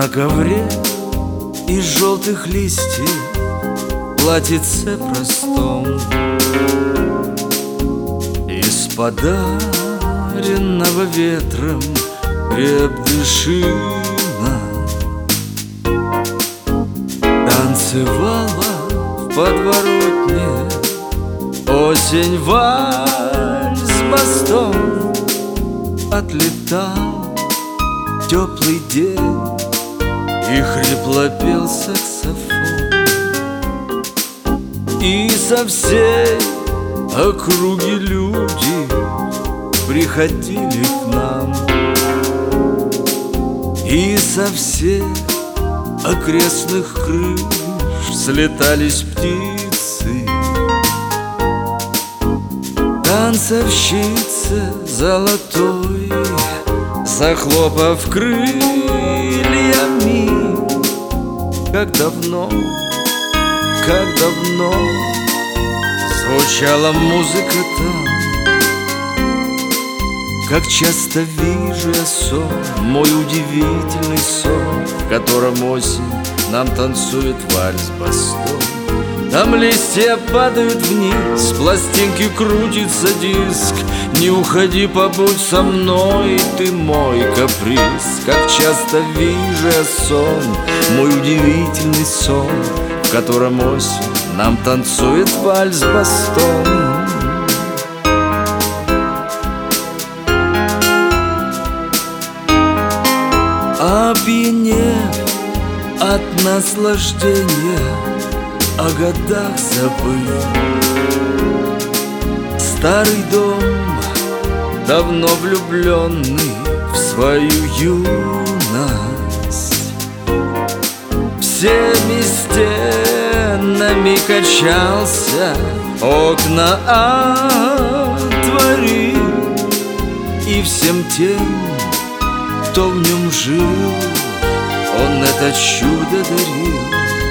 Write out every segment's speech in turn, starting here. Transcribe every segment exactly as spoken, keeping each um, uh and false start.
На ковре из желтых листьев платьице простом, из подаренного ветром крепдышина танцевала в подворотне осень вальс бастон. Отлетал теплый день, и хрипло пел саксофон, и со всей округи люди приходили к нам, и со всех окрестных крыш слетались птицы. Танцовщица золотой, захлопав крыльями, как давно, как давно звучала музыка там. Как часто вижу я сон, мой удивительный сон, в котором осень нам танцует вальс-бастон. Там листья падают вниз, с пластинки крутится диск. Не уходи, побудь со мной, ты мой каприз. Как часто вижу я сон, мой удивительный сон, в котором осень нам танцует вальс-бастон. Опьянев от наслаждения, о годах забыл. Старый дом, давно влюбленный в свою юность, всеми стенами качался, окна отворил, и всем тем, кто в нем жил, он это чудо дарил.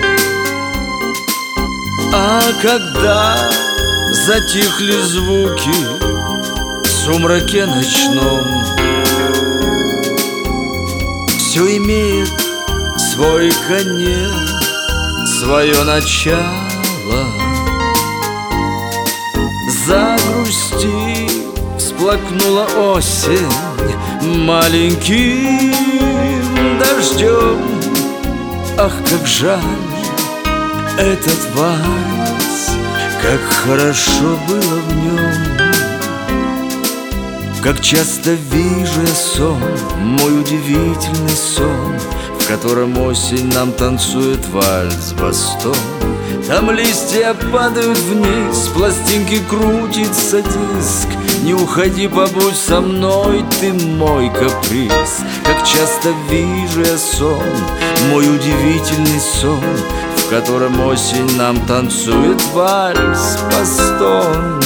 А когда затихли звуки в сумраке ночном, все имеет свой конец, свое начало. Загрусти, всплакнула осень маленьким дождем. Ах, как жаль этот вальс, как хорошо было в нем. Как часто вижу я сон, мой удивительный сон, в котором осень нам танцует вальс-бастон. Там листья падают вниз, с пластинки крутится диск. Не уходи, побудь со мной, ты мой каприз. Как часто вижу я сон, мой удивительный сон, в котором осень нам танцует вальс-бастон.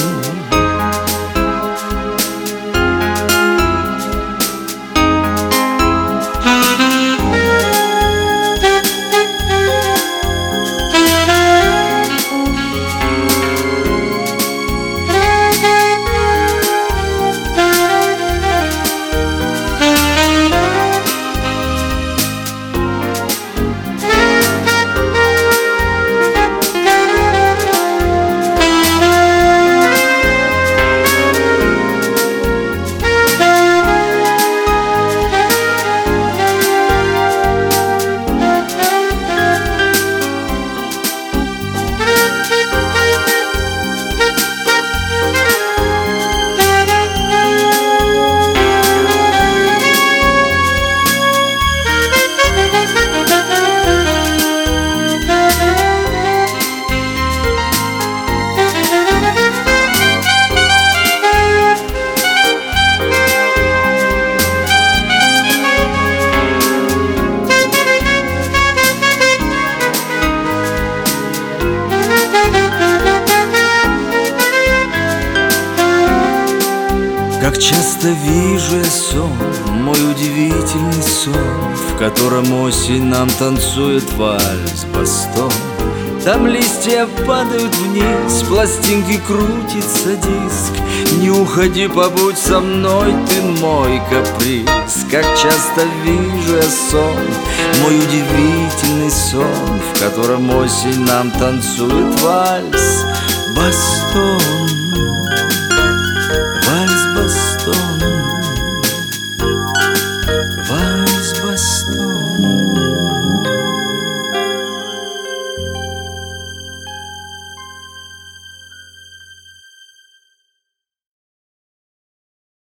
Как часто вижу я сон, мой удивительный сон, в котором осень нам танцует вальс-бастон. Там листья падают вниз, пластинки крутится диск. Не уходи, побудь со мной, ты мой каприз. Как часто вижу я сон, мой удивительный сон, в котором осень нам танцует вальс Бастон.